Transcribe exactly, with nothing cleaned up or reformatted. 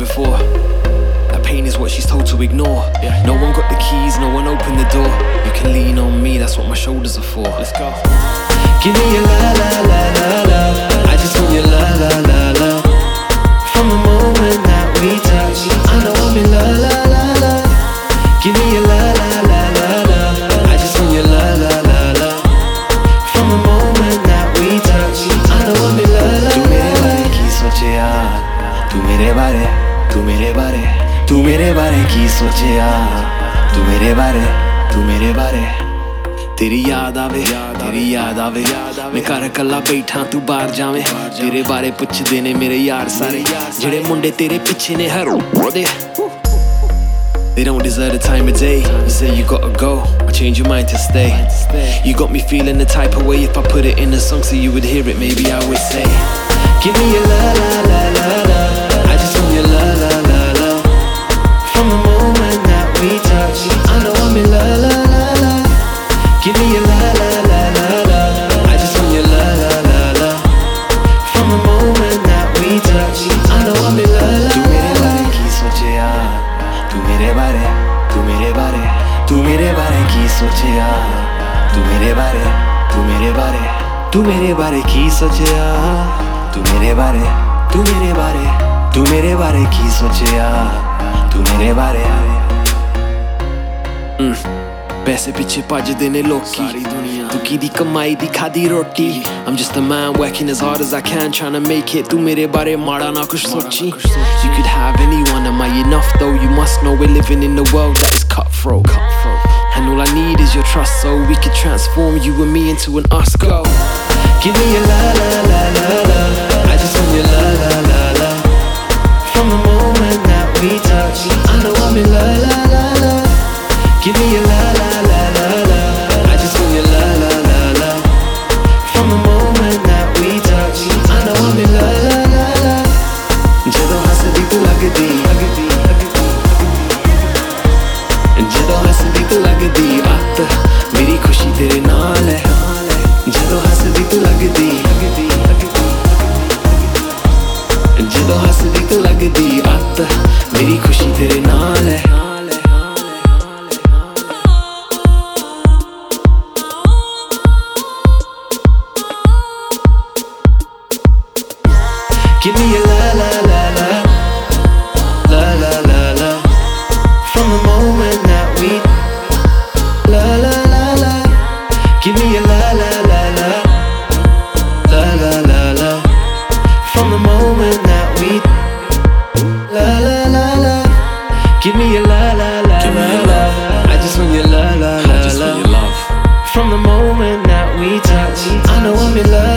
before. That pain is what she's told to ignore. Yeah. No one got the keys, no one opened the door. You can lean on me, that's what my shoulders are for. Let's go. Give me your la la la la la. I just want your la la la la. From the moment that we touch, I know I'm in la la la la. Give me your la la la la la. I just want your la la la la. From the moment that we touch, I know I'm in la la la. तू मेरे बारे की सोचे यार, तू मेरे बारे, तू मेरे बारे, तू मेरे बारे की सोचे यार, तू मेरे बारे, तू मेरे बारे. तेरी याद आवे, तेरी याद आवे, मैं घर कल्ला बैठा तू बाहर जावे. तेरे बारे पुछदे ने मेरे यार सारे, जेड़े मुंडे तेरे पिछे ने हर ओदे. They don't deserve the time of day. You say you gotta go, I change your mind to stay. You got me feeling the type of way. If I put it in a song so you would hear it, maybe I would say, give me your la la la la la. I just want your la la la la. From the moment that we touch, I know I'm in la la la la. Give me your la la la la la. I just want your la la la la. From the moment that we touch, I know I'm in la la la. तू मेरे बारे की सोचे यार, तू मेरे बारे, तू मेरे बारे, तू मेरे बारे की सोचे यार, तू मेरे बारे, तू मेरे बारे, तू मेरे बारे की सोचे यार, तू मेरे बारे, तू मेरे बारे, तू मेरे बारे की सोचे यार, तू मेरे बारे. पैसे पीछे भजदे ने लोकी, दुखी दी कमाई दी खादी रोटी. I'm just a man working as hard as I can, trying to make it. तू मेरे बारे माड़ा ना कुछ सोची. You could have anyone, am I enough though? You must know we're living in a world that is cutthroat. And all I need is your trust so we could transform you and me into an us. Go. Give me your la la la la la. I just want your la la la la. From the moment that we touch, I know I'm in la la la la. Give me your la la la la la. I just want your la la la la. From the moment that we touch, I know I'm in la la la la. ਜਦੋਂ ਹੱਸਦੀ ਤੂੰ ਲੱਗਦੀ, ਲੱਗਦੀ, ਜਦੋਂ ਹੱਸਦੀ ਤੂੰ ਲੱਗਦੀ ਅੱਤ ਮੇਰੀ ਖੁਸ਼ੀ ਤੇਰੇ ਨਾਲ ਹੈ. ਜਦੋਂ ਹੱਸਦੀ ਤੂੰ ਲੱਗਦੀ, ਲੱਗਦੀ, ਜਦੋਂ ਹੱਸਦੀ ਤੂੰ ਲੱਗਦੀ ਅੱਤ ਮੇਰੀ ਖੁਸ਼ੀ ਤੇਰੇ ਨਾਲ ਹੈ. Give me your la la la la, la la la la. From the moment that we, la la la la. Give me your la la la la, la la la la. From the moment that we, la la la la. Give me your la la la la la. I just want your la la la la. From the moment that we touch, I know I'm in love.